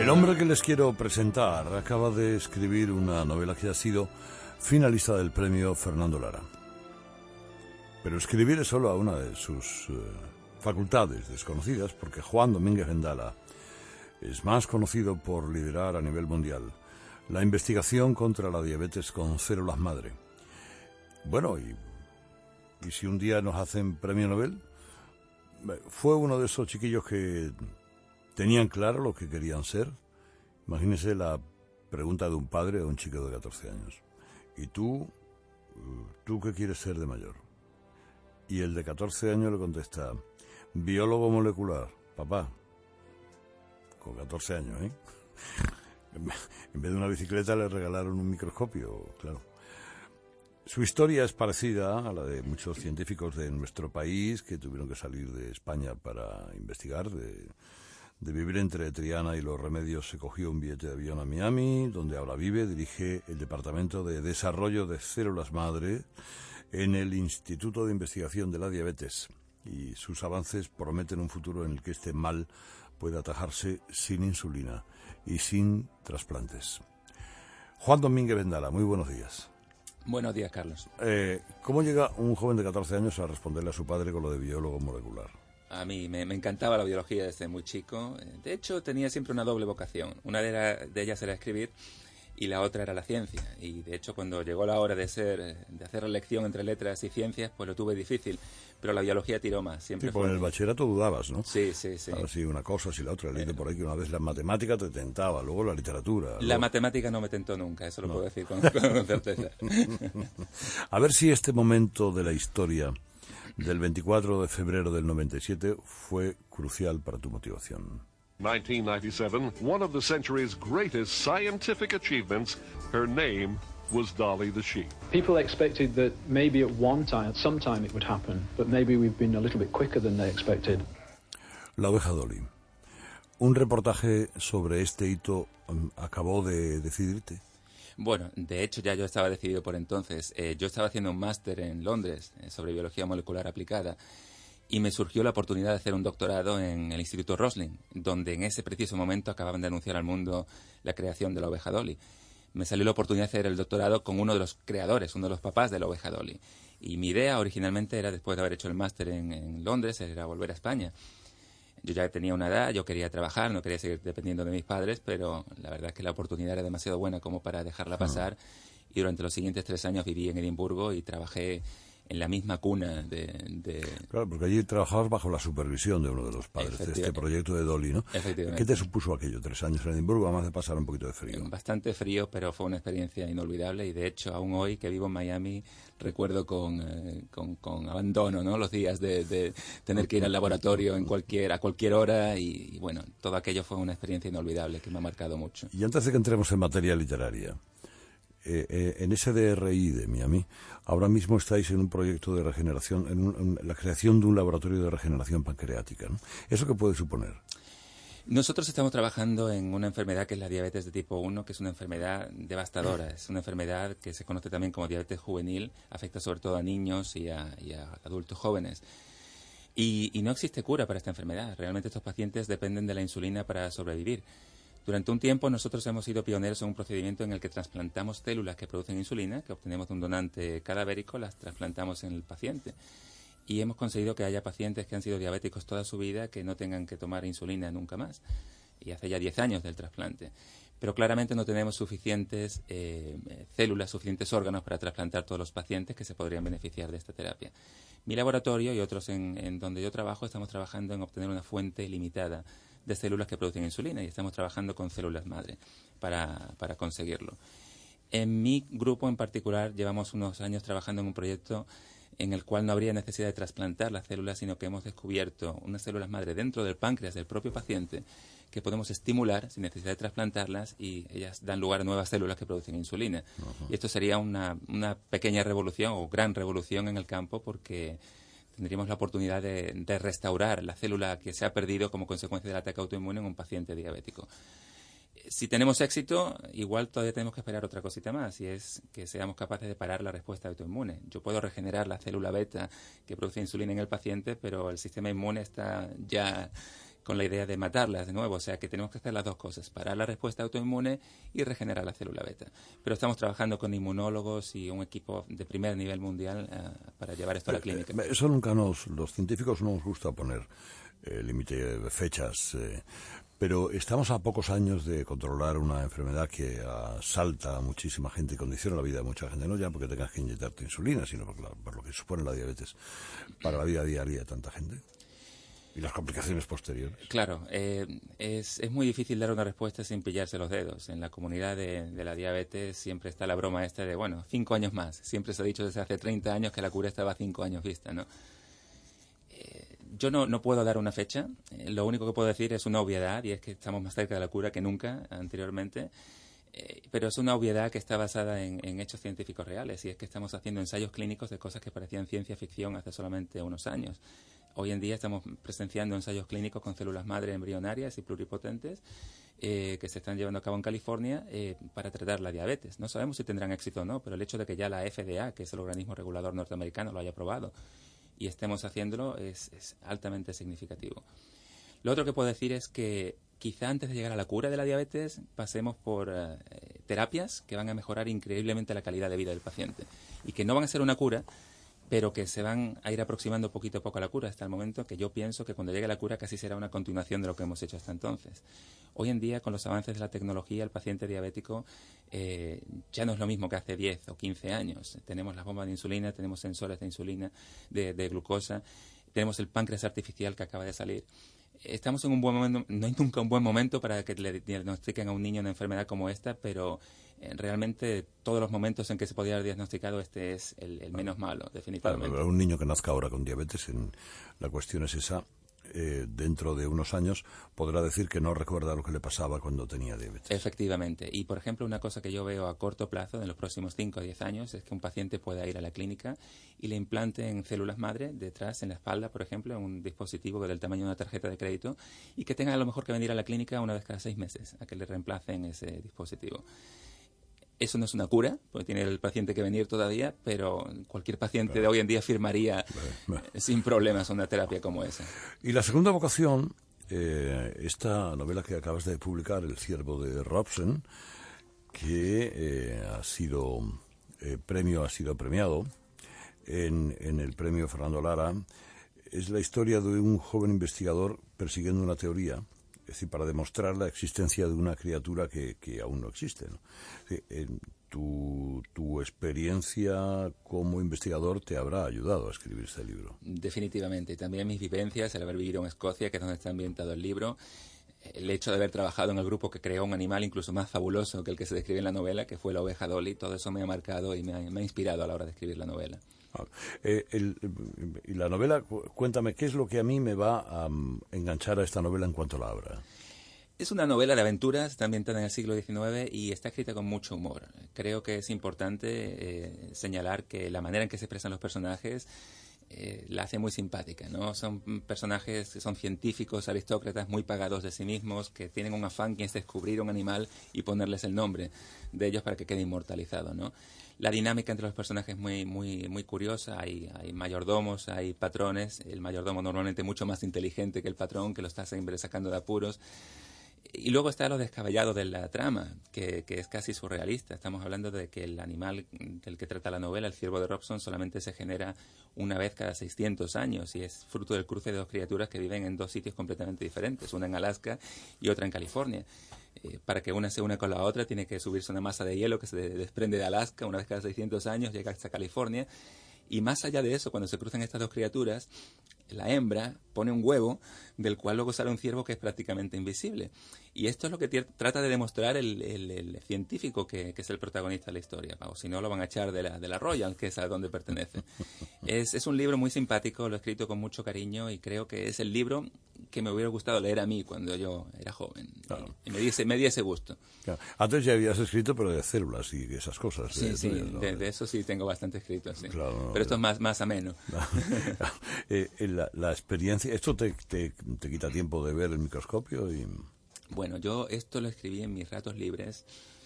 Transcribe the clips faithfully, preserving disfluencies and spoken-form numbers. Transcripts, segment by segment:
El hombre que les quiero presentar acaba de escribir una novela que ha sido finalista del premio Fernando Lara. Pero escribir es solo una de sus eh, facultades desconocidas, porque Juan Domínguez Vendala es más conocido por liderar a nivel mundial la investigación contra la diabetes con células madre. Bueno, y, y si un día nos hacen premio Nobel, fue uno de esos chiquillos que tenían claro lo que querían ser. Imagínese la pregunta de un padre a un chico de catorce años. ¿Y tú? ¿Tú qué quieres ser de mayor? Y el de catorce años le contesta, biólogo molecular. Papá, con catorce años, ¿eh? En vez de una bicicleta le regalaron un microscopio, claro. Su historia es parecida a la de muchos científicos de nuestro país que tuvieron que salir de España para investigar. De, de vivir entre Triana y Los Remedios se cogió un billete de avión a Miami, donde ahora vive. Dirige el Departamento de Desarrollo de Células Madre en el Instituto de Investigación de la Diabetes. Y sus avances prometen un futuro en el que este mal puede atajarse sin insulina y sin trasplantes. Juan Domínguez Vendala, muy buenos días. Buenos días, Carlos. Eh, ¿Cómo llega un joven de catorce años a responderle a su padre con lo de biólogo molecular? A mí me, me encantaba la biología desde muy chico. De hecho, tenía siempre una doble vocación. Una de, la, de ellas era escribir y la otra era la ciencia. Y de hecho, cuando llegó la hora de ser de hacer la elección entre letras y ciencias, pues lo tuve difícil. Pero la biología tiró más. Siempre sí, porque fue... en el bachillerato dudabas, ¿no? Sí, sí, sí. Ahora sí, una cosa, si la otra. Leíste por ahí que una vez la matemática te tentaba, luego la literatura. La luego... matemática no me tentó nunca, eso lo no. puedo decir con, con certeza. A ver si este momento de la historia del veinticuatro de febrero del noventa y siete fue crucial para tu motivación. nineteen ninety-seven, one of the century's greatest scientific achievements, her name was Dolly the sheep. People expected that maybe at one time, at some time it would happen, but maybe we've been a little bit quicker than they expected. La oveja Dolly. ¿Un reportaje sobre este hito um, acabó de decidirte? Bueno, de hecho ya yo estaba decidido por entonces. Eh, yo estaba haciendo un máster en Londres eh, sobre biología molecular aplicada y me surgió la oportunidad de hacer un doctorado en el Instituto Roslin, donde en ese preciso momento acababan de anunciar al mundo la creación de la oveja Dolly. Me salió la oportunidad de hacer el doctorado con uno de los creadores, uno de los papás de la oveja Dolly. Y mi idea originalmente era, después de haber hecho el máster en, en Londres, era volver a España. Yo ya tenía una edad, yo quería trabajar, no quería seguir dependiendo de mis padres, pero la verdad es que la oportunidad era demasiado buena como para dejarla pasar. Uh-huh. Y durante los siguientes tres años viví en Edimburgo y trabajé en la misma cuna de, de... Claro, porque allí trabajabas bajo la supervisión de uno de los padres de este proyecto de Dolly, ¿no? Efectivamente. ¿Qué te supuso aquello? Tres años en Edimburgo, además de pasar un poquito de frío. Bastante frío, pero fue una experiencia inolvidable y de hecho aún hoy que vivo en Miami recuerdo con, eh, con, con abandono, ¿no? Los días de, de tener que ir al laboratorio en cualquier, a cualquier hora y, y bueno, todo aquello fue una experiencia inolvidable que me ha marcado mucho. Y antes de que entremos en materia literaria, Eh, eh, en ese D R I de Miami, ahora mismo estáis en un proyecto de regeneración, en, un, en la creación de un laboratorio de regeneración pancreática, ¿no? ¿Eso qué puede suponer? Nosotros estamos trabajando en una enfermedad que es la diabetes de tipo uno, que es una enfermedad devastadora. Es una enfermedad que se conoce también como diabetes juvenil, afecta sobre todo a niños y a, y a adultos jóvenes. Y, y no existe cura para esta enfermedad. Realmente estos pacientes dependen de la insulina para sobrevivir. Durante un tiempo nosotros hemos sido pioneros en un procedimiento en el que trasplantamos células que producen insulina, que obtenemos de un donante cadavérico, las trasplantamos en el paciente. Y hemos conseguido que haya pacientes que han sido diabéticos toda su vida que no tengan que tomar insulina nunca más. Y hace ya diez años del trasplante. Pero claramente no tenemos suficientes eh, células, suficientes órganos para trasplantar todos los pacientes que se podrían beneficiar de esta terapia. Mi laboratorio y otros en, en donde yo trabajo estamos trabajando en obtener una fuente limitada de células que producen insulina y estamos trabajando con células madre para, para conseguirlo. En mi grupo en particular llevamos unos años trabajando en un proyecto en el cual no habría necesidad de trasplantar las células, sino que hemos descubierto unas células madre dentro del páncreas del propio paciente que podemos estimular sin necesidad de trasplantarlas y ellas dan lugar a nuevas células que producen insulina. Uh-huh. Y esto sería una, una pequeña revolución o gran revolución en el campo porque tendríamos la oportunidad de, de restaurar la célula que se ha perdido como consecuencia del ataque autoinmune en un paciente diabético. Si tenemos éxito, igual todavía tenemos que esperar otra cosita más, y es que seamos capaces de parar la respuesta autoinmune. Yo puedo regenerar la célula beta que produce insulina en el paciente, pero el sistema inmune está ya con la idea de matarlas de nuevo. O sea que tenemos que hacer las dos cosas, parar la respuesta autoinmune y regenerar la célula beta. Pero estamos trabajando con inmunólogos y un equipo de primer nivel mundial uh, para llevar esto a la clínica. Eso nunca nos, los científicos no nos gusta poner eh, límite de fechas, eh, pero estamos a pocos años de controlar una enfermedad que asalta a muchísima gente y condiciona la vida de mucha gente, no ya porque tengas que inyectarte insulina, sino por, la, por lo que supone la diabetes para la vida diaria de tanta gente. Y las complicaciones posteriores. Claro, eh, es, es muy difícil dar una respuesta sin pillarse los dedos. En la comunidad de, de la diabetes siempre está la broma esta de, bueno, cinco años más. Siempre se ha dicho desde hace treinta años que la cura estaba a cinco años vista, ¿no? Eh, yo no, no puedo dar una fecha. Eh, lo único que puedo decir es una obviedad, y es que estamos más cerca de la cura que nunca anteriormente. Eh, pero es una obviedad que está basada en, en hechos científicos reales, y es que estamos haciendo ensayos clínicos de cosas que parecían ciencia ficción hace solamente unos años. Hoy en día estamos presenciando ensayos clínicos con células madre embrionarias y pluripotentes eh, que se están llevando a cabo en California eh, para tratar la diabetes. No sabemos si tendrán éxito o no, pero el hecho de que ya la F D A, que es el organismo regulador norteamericano, lo haya aprobado y estemos haciéndolo es, es altamente significativo. Lo otro que puedo decir es que quizá antes de llegar a la cura de la diabetes pasemos por eh, terapias que van a mejorar increíblemente la calidad de vida del paciente y que no van a ser una cura, pero que se van a ir aproximando poquito a poco a la cura, hasta el momento que yo pienso que cuando llegue la cura casi será una continuación de lo que hemos hecho hasta entonces. Hoy en día, con los avances de la tecnología, el paciente diabético eh, ya no es lo mismo que hace diez o quince años. Tenemos las bombas de insulina, tenemos sensores de insulina, de, de glucosa, tenemos el páncreas artificial que acaba de salir. Estamos en un buen momento, no hay nunca un buen momento para que le diagnostiquen a un niño una enfermedad como esta, pero eh, realmente todos los momentos en que se podía haber diagnosticado este es el, el menos malo, definitivamente. Para un niño que nazca ahora con diabetes, en, la cuestión es esa, eh, dentro de unos años podrá decir que no recuerda lo que le pasaba cuando tenía diabetes. Efectivamente. Y, por ejemplo, una cosa que yo veo a corto plazo, en los próximos cinco o diez años, es que un paciente pueda ir a la clínica y le implanten células madre detrás, en la espalda, por ejemplo, en un dispositivo del tamaño de una tarjeta de crédito, y que tenga a lo mejor que venir a la clínica una vez cada seis meses a que le reemplacen ese dispositivo. Eso no es una cura, porque tiene el paciente que venir todavía, pero cualquier paciente claro. de hoy en día firmaría bueno. sin problemas una terapia como esa. Y la segunda vocación, eh, esta novela que acabas de publicar, El ciervo de Robson, que eh, ha sido eh, premio, ha sido premiado en, en el premio Fernando Lara, es la historia de un joven investigador persiguiendo una teoría, es decir, para demostrar la existencia de una criatura que, que aún no existe, ¿no? Sí, en tu, tu experiencia como investigador te habrá ayudado a escribir este libro. Definitivamente. Y también mis vivencias, el haber vivido en Escocia, que es donde está ambientado el libro, el hecho de haber trabajado en el grupo que creó un animal incluso más fabuloso que el que se describe en la novela, que fue la oveja Dolly, todo eso me ha marcado y me ha, me ha inspirado a la hora de escribir la novela. Ah, eh, el, y la novela, cuéntame, ¿qué es lo que a mí me va a um, enganchar a esta novela en cuanto la abra? Es una novela de aventuras, está ambientada en el siglo diecinueve y está escrita con mucho humor. Creo que es importante eh, señalar que la manera en que se expresan los personajes eh, la hace muy simpática, ¿no? Son personajes que son científicos, aristócratas, muy pagados de sí mismos, que tienen un afán que es descubrir un animal y ponerles el nombre de ellos para que quede inmortalizado, ¿no? La dinámica entre los personajes es muy, muy, muy curiosa. Hay, hay mayordomos, hay patrones. El mayordomo normalmente mucho más inteligente que el patrón, que lo está siempre sacando de apuros. Y luego está lo descabellado de la trama, que, que es casi surrealista. Estamos hablando de que el animal del que trata la novela, el ciervo de Robson, solamente se genera una vez cada seiscientos años y es fruto del cruce de dos criaturas que viven en dos sitios completamente diferentes, una en Alaska y otra en California. Eh, para que una se una con la otra tiene que subirse una masa de hielo que se desprende de Alaska una vez cada seiscientos años, llega hasta California. Y más allá de eso, cuando se cruzan estas dos criaturas, la hembra pone un huevo del cual luego sale un ciervo que es prácticamente invisible. Y esto es lo que trata de demostrar el, el, el científico que, que es el protagonista de la historia. O si no, lo van a echar de la, de la Royal, que es a donde pertenece. Es, es un libro muy simpático, lo he escrito con mucho cariño y creo que es el libro que me hubiera gustado leer a mí cuando yo era joven. Claro. Y, y me, di ese, me di ese gusto. Claro. Antes ya habías escrito, pero de células y esas cosas. Sí, de, sí, ¿no? de, de eso sí tengo bastante escrito, sí. Claro, no, pero esto es más, más ameno. No. eh, la, la experiencia, ¿esto te, te, te quita tiempo de ver el microscopio? Y... Bueno, yo esto lo escribí en mis ratos libres,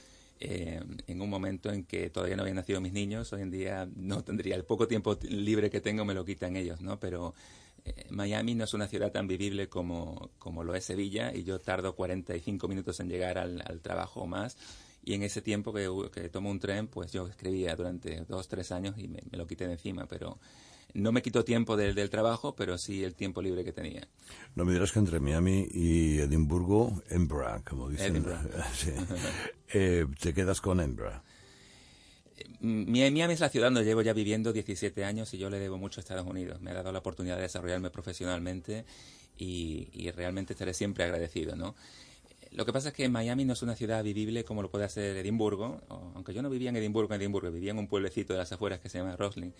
eh, en un momento en que todavía no habían nacido mis niños. Hoy en día no tendría, el poco tiempo libre que tengo me lo quitan ellos, ¿no? Pero eh, Miami no es una ciudad tan vivible como, como lo es Sevilla, y yo tardo cuarenta y cinco minutos en llegar al, al trabajo o más. Y en ese tiempo que, que tomo un tren, pues yo escribía durante dos, tres años y me, me lo quité de encima. Pero no me quitó tiempo del, del trabajo, pero sí el tiempo libre que tenía. No me dirás que entre Miami y Edimburgo, Edinburgh, como dicen. Edinburgh. Sí. eh, te quedas con Edinburgh. Miami es la ciudad donde llevo ya viviendo diecisiete años y yo le debo mucho a Estados Unidos. Me ha dado la oportunidad de desarrollarme profesionalmente y, y realmente estaré siempre agradecido, ¿no? Lo que pasa es que Miami no es una ciudad vivible como lo puede ser Edimburgo, o, aunque yo no vivía en Edimburgo, en Edimburgo, vivía en un pueblecito de las afueras que se llama Roslin,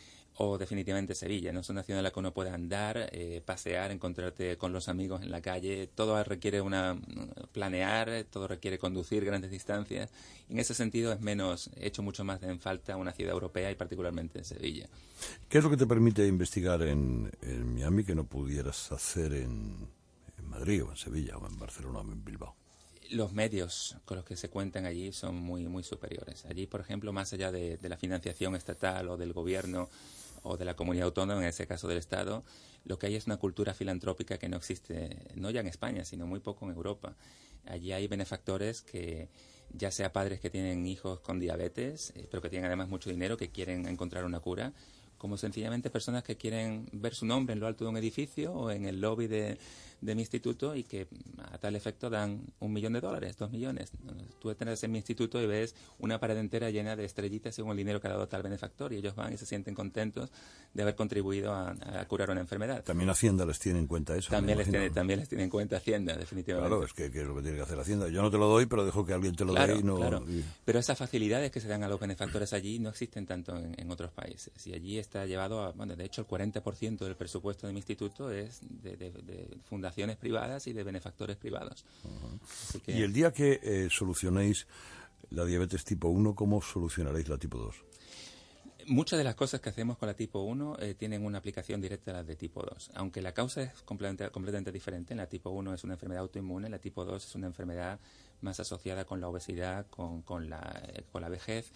o definitivamente Sevilla. No es una ciudad en la que uno puede andar, eh, pasear, encontrarte con los amigos en la calle. Todo requiere una planear, todo requiere conducir grandes distancias. En ese sentido es menos, he hecho mucho más en falta una ciudad europea y particularmente en Sevilla. ¿Qué es lo que te permite investigar en, en Miami que no pudieras hacer en, en Madrid o en Sevilla o en Barcelona o en Bilbao? Los medios con los que se cuentan allí son muy, muy superiores. Allí, por ejemplo, más allá de, de la financiación estatal o del gobierno o de la comunidad autónoma, en ese caso del Estado, lo que hay es una cultura filantrópica que no existe, no ya en España, sino muy poco en Europa. Allí hay benefactores que, ya sea padres que tienen hijos con diabetes, eh, pero que tienen además mucho dinero, que quieren encontrar una cura, como sencillamente personas que quieren ver su nombre en lo alto de un edificio o en el lobby de, de mi instituto y que a tal efecto dan un millón de dólares, dos millones. Tú entras en mi instituto y ves una pared entera llena de estrellitas según el dinero que ha dado tal benefactor y ellos van y se sienten contentos de haber contribuido a, a curar una enfermedad. También Hacienda les tiene en cuenta eso. También, les tiene, también les tiene en cuenta Hacienda, definitivamente. Claro, es que, que es lo que tiene que hacer Hacienda. Yo no te lo doy, pero dejo que alguien te lo claro, dé y no... Claro. Y... Pero esas facilidades que se dan a los benefactores allí no existen tanto en, en otros países. Y allí está llevado a... Bueno, de hecho, el cuarenta por ciento del presupuesto de mi instituto es de, de, de fundaciones privadas y de benefactores privados. Uh-huh. Así que... Y el día que eh, solucionéis la diabetes tipo uno, ¿cómo solucionaréis la tipo dos? Muchas de las cosas que hacemos con la tipo uno eh, tienen una aplicación directa a las de tipo dos. Aunque la causa es completamente, completamente diferente. En la tipo uno es una enfermedad autoinmune, la tipo dos es una enfermedad más asociada con la obesidad, con, con, la, eh, con la vejez.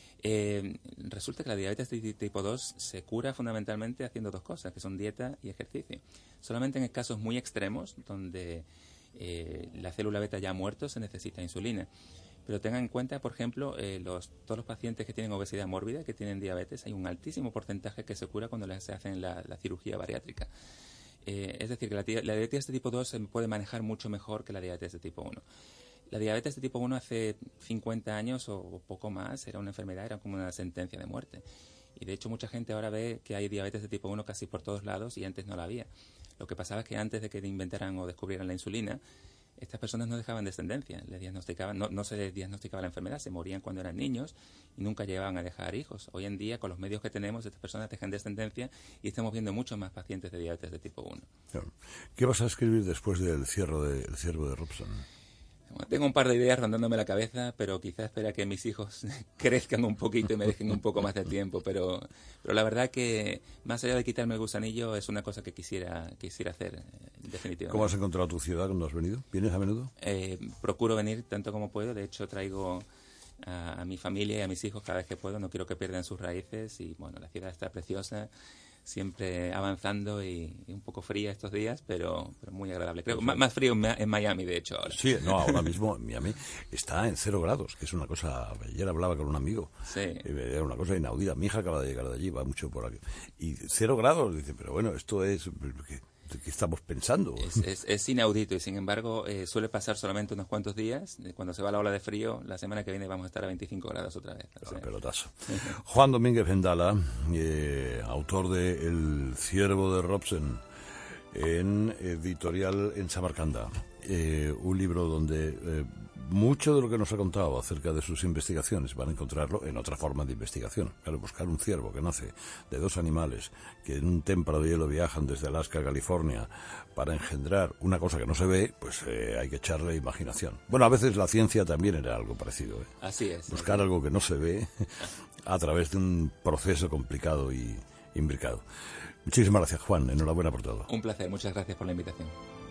Eh, resulta que la diabetes de tipo dos se cura fundamentalmente haciendo dos cosas, que son dieta y ejercicio. Solamente en casos muy extremos, donde eh, la célula beta ya ha muerto, se necesita insulina. Pero tengan en cuenta, por ejemplo, eh, los, todos los pacientes que tienen obesidad mórbida, que tienen diabetes, hay un altísimo porcentaje que se cura cuando les hacen la, la cirugía bariátrica. Eh, es decir, que la, la diabetes de tipo dos se puede manejar mucho mejor que la diabetes de tipo uno. La diabetes de tipo uno hace cincuenta años o poco más era una enfermedad, era como una sentencia de muerte. Y de hecho mucha gente ahora ve que hay diabetes de tipo uno casi por todos lados y antes no la había. Lo que pasaba es que antes de que inventaran o descubrieran la insulina, estas personas no dejaban descendencia, les diagnosticaban, no, no se les diagnosticaba la enfermedad, se morían cuando eran niños y nunca llegaban a dejar hijos. Hoy en día, con los medios que tenemos, estas personas dejan descendencia y estamos viendo muchos más pacientes de diabetes de tipo uno. ¿Qué vas a escribir después del cierre de, el ciervo de Robson? Bueno, tengo un par de ideas rondándome la cabeza, pero quizás espera que mis hijos crezcan un poquito y me dejen un poco más de tiempo. Pero, pero la verdad que, más allá de quitarme el gusanillo, es una cosa que quisiera, quisiera hacer, definitivamente. ¿Cómo has encontrado tu ciudad cuando has venido? ¿Vienes a menudo? Eh, procuro venir tanto como puedo. De hecho, traigo a, a mi familia y a mis hijos cada vez que puedo. No quiero que pierdan sus raíces. Y bueno, la ciudad está preciosa, siempre avanzando y, y un poco fría estos días, pero, pero muy agradable. Creo más, más frío en, en Miami, de hecho, ahora. Sí, no, ahora mismo en Miami está en cero grados, que es una cosa... Ayer hablaba con un amigo, sí. Era una cosa inaudita. Mi hija acaba de llegar de allí, va mucho por aquí. Y cero grados, dice, pero bueno, esto es... ¿Qué, qué estamos pensando? Es, es, es inaudito y, sin embargo, eh, suele pasar solamente unos cuantos días. Cuando se va la ola de frío, la semana que viene vamos a estar a veinticinco grados otra vez. O sea. Pelotazo. Juan Domínguez Vendala, eh, autor de El ciervo de Robson, en editorial en Samarcanda. Eh, un libro donde eh, mucho de lo que nos ha contado acerca de sus investigaciones van a encontrarlo en otra forma de investigación. Claro, buscar un ciervo que nace de dos animales que en un témpano de hielo viajan desde Alaska a California para engendrar una cosa que no se ve, pues eh, hay que echarle imaginación. Bueno, a veces la ciencia también era algo parecido. ¿eh? Así es. Buscar así. algo que no se ve a través de un proceso complicado y imbricado. Muchísimas gracias, Juan. Enhorabuena por todo. Un placer. Muchas gracias por la invitación.